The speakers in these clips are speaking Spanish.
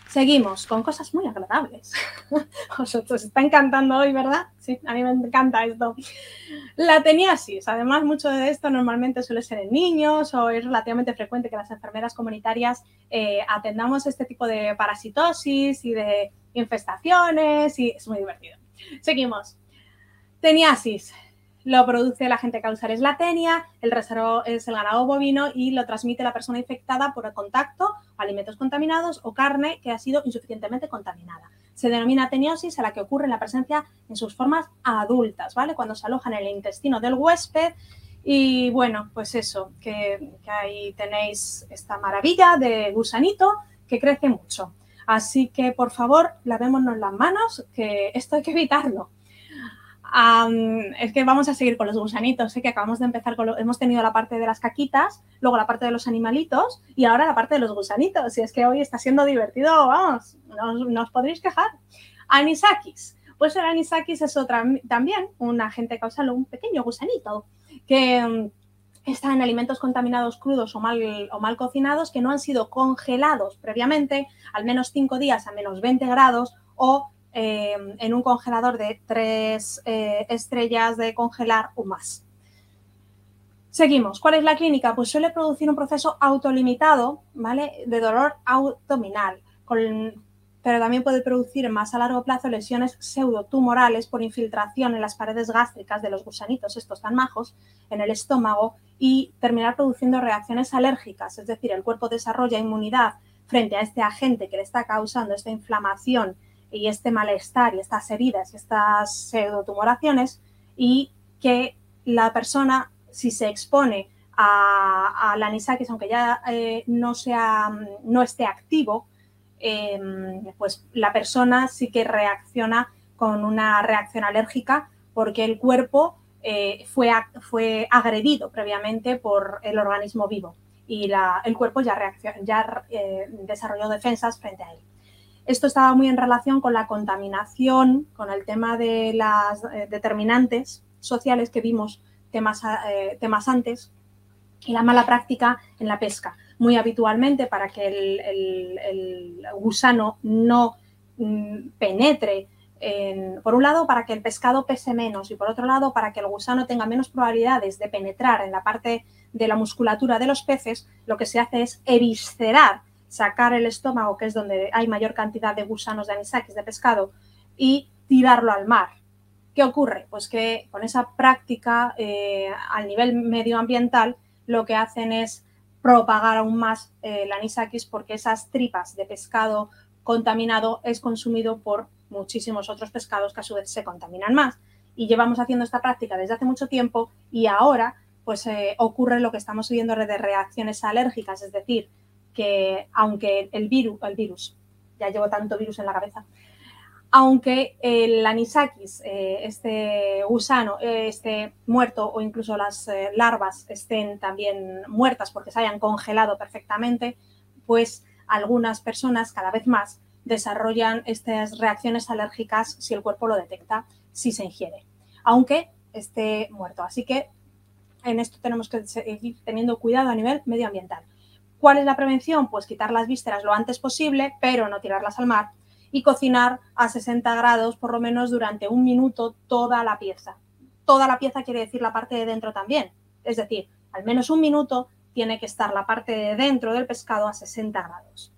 Seguimos con cosas muy agradables. Os está encantando hoy, ¿verdad? Sí, a mí me encanta esto. La teniasis, además mucho de esto normalmente suele ser en niños o es relativamente frecuente que las enfermeras comunitarias atendamos este tipo de parasitosis y de infestaciones y es muy divertido. Seguimos. Teniasis. Lo produce el agente causal es la tenia, el reservo es el ganado bovino y lo transmite la persona infectada por el contacto, alimentos contaminados o carne que ha sido insuficientemente contaminada. Se denomina teniosis a la que ocurre en la presencia en sus formas adultas, ¿vale? Cuando se aloja en el intestino del huésped y bueno, pues eso, que ahí tenéis esta maravilla de gusanito que crece mucho. Así que, por favor, lavémonos las manos, que esto hay que evitarlo. Es que vamos a seguir con los gusanitos, ¿eh? Que acabamos de empezar hemos tenido la parte de las caquitas, luego la parte de los animalitos y ahora la parte de los gusanitos. Y es que hoy está siendo divertido, vamos, no os podréis quejar. Anisakis. Pues el anisakis es también un agente causal, un pequeño gusanito que está en alimentos contaminados crudos o mal cocinados que no han sido congelados previamente, al menos 5 días a menos 20 grados o en un congelador de 3 estrellas de congelar o más. Seguimos. ¿Cuál es la clínica? Pues suele producir un proceso autolimitado, ¿vale? De dolor abdominal, pero también puede producir más a largo plazo lesiones pseudotumorales por infiltración en las paredes gástricas de los gusanitos, estos tan majos, en el estómago y terminar produciendo reacciones alérgicas, es decir, el cuerpo desarrolla inmunidad frente a este agente que le está causando esta inflamación y este malestar y estas heridas y estas pseudotumoraciones y que la persona, si se expone a la anisakis, aunque ya no esté activo, pues la persona sí que reacciona con una reacción alérgica porque el cuerpo fue agredido previamente por el organismo vivo y el cuerpo ya desarrolló defensas frente a él. Esto estaba muy en relación con la contaminación, con el tema de las determinantes sociales que vimos temas antes y la mala práctica en la pesca. Muy habitualmente para que el gusano no penetre, por un lado para que el pescado pese menos y por otro lado para que el gusano tenga menos probabilidades de penetrar en la parte de la musculatura de los peces, lo que se hace es eviscerar, sacar el estómago, que es donde hay mayor cantidad de gusanos de anisakis, de pescado, y tirarlo al mar. ¿Qué ocurre? Pues que con esa práctica al nivel medioambiental lo que hacen es propagar aún más el anisakis porque esas tripas de pescado contaminado es consumido por muchísimos otros pescados que a su vez se contaminan más. Y llevamos haciendo esta práctica desde hace mucho tiempo y ahora pues ocurre lo que estamos viendo de reacciones alérgicas, es decir, que aunque el virus, ya llevo tanto virus en la cabeza, aunque el anisakis, este gusano, esté muerto o incluso las larvas estén también muertas porque se hayan congelado perfectamente, pues algunas personas cada vez más desarrollan estas reacciones alérgicas si el cuerpo lo detecta, si se ingiere, aunque esté muerto. Así que en esto tenemos que seguir teniendo cuidado a nivel medioambiental. ¿Cuál es la prevención? Pues quitar las vísceras lo antes posible, pero no tirarlas al mar y cocinar a 60 grados por lo menos durante 1 minuto toda la pieza. Toda la pieza quiere decir la parte de dentro también. Es decir, al menos 1 minuto tiene que estar la parte de dentro del pescado a 60 grados.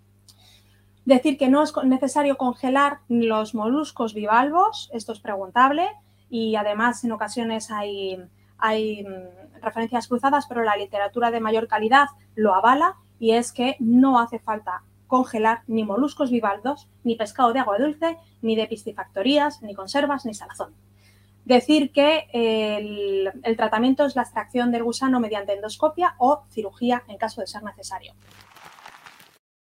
Decir que no es necesario congelar los moluscos bivalvos, esto es preguntable y además en ocasiones hay referencias cruzadas, pero la literatura de mayor calidad lo avala y es que no hace falta congelar ni moluscos bivalvos, ni pescado de agua dulce, ni de piscifactorías, ni conservas, ni salazón. Decir que el tratamiento es la extracción del gusano mediante endoscopia o cirugía en caso de ser necesario.